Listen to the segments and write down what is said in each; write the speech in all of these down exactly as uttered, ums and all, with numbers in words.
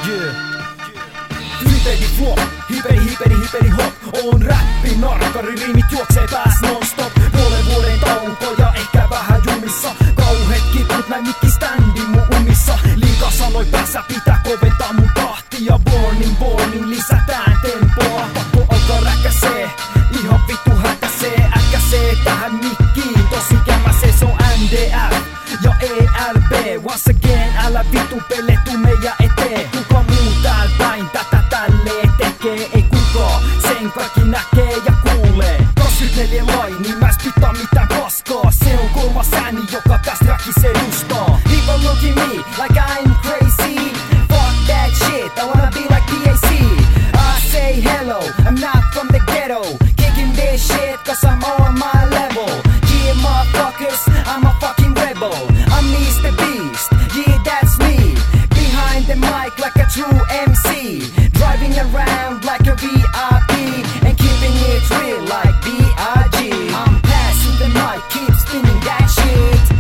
Yeah. Hiperi flop, hiperi hiperi hiperi hop. On räppi narkkari, riimit juoksee pääs non-stop. Puolen vuoden tauko ja ehkä vähän jumissa. Kauheet kiput näin mikki standin mun umissa. Liika sanoi päässä pitää koventaa mun tahtia. Bornin bornin lisätään tempoa. Pakko alkaa räkäsee, ihan vittu häkäsee. Äkäsee tähän mikkiin, tosi kämäsee. Se on M D F ja E L B. Once again, älä vittu peletu meidän eteen. Kuka muu tääl päin tätä tälleen tekee? Ei kukaan, sen kaikki näkee ja kuulee. kaksikymmentäneljä lai, niin mä spittaa mitään paskaa. Se on kolmas ääni, joka tästä räkis edustaa. People look at me like I'm crazy. Fuck that shit, I wanna be like P A C. I say hello, I'm not from the ghetto. Kicking this shit cause I'm on my level. Yeah motherfuckers, I'm a fucking rebel. I'm Mister Beast, yeah that's me. Behind the mic like a true M C. Driving around like a V I P. And keeping it real like B I G. I'm passing the mic, keep spinning that shit.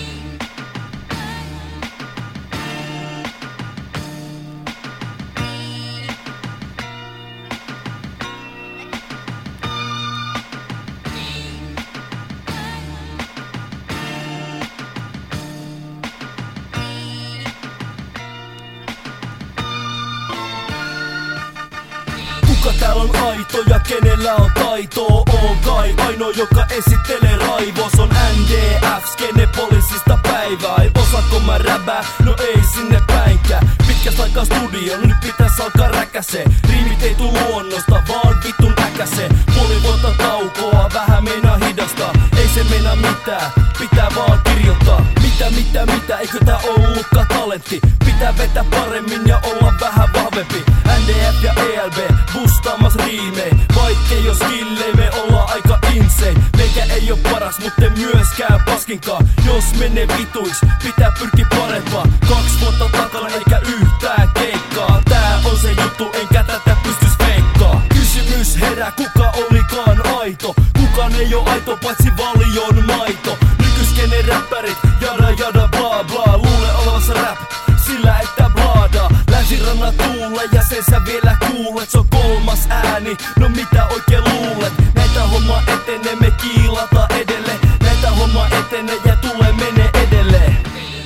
Kuka täällä on aito ja kenellä on taitoa? On kai ainoa joka esittelee raivoa. Se on N D F, skene poliisista päivää. Ei osaako mä räbää? No ei sinne päinkään. Pitkästä aikaa studio, nyt pitäis alkaa räkäsee. Riimit ei tuu luonnosta, vaan vittun äkäsee. Puoli vuotta taukoa, vähän meinaa hidastaa. Ei se meinaa mitään, pitää vaan kirjoittaa. Mitä, mitä, mitä, eikö tää ollutkaan talentti? Pitää vetää paremmin ja olla vähän vahvempi. N D F ja E L B, bustaamas riimei. Vaikkei jos skillei, me ollaan aika insane. Meikä ei oo paras, mutta myöskään paskinkaan. Jos menee vituiks, pitää pyrki parempaa. Kaksi vuotta takana eikä yhtään keikkaa. Tää on se juttu, enkä tätä pystys feikkaa. Kysymys herää, kuka olikaan aito? Kukaan ei oo aito, paitsi Valion maito. Nykyskene räppärit, jada jada bla bla. Luule olevassa rap, sillä että blaadaa. Länsiranna tuulee ja sen sä vielä kuulet. Se on kolmas ääni, no mitä oikein luulet? Näitä homma etenee, me kiilata edelleen. Näitä homma etenee ja tulee menee edelleen.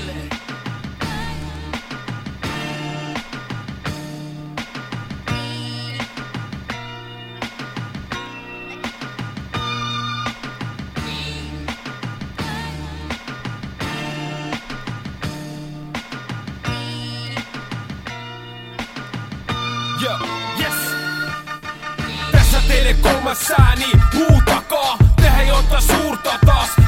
Yeah, yes. Tässä teille kolmas ääni, huutakaa. Tehän jotta suurta taas.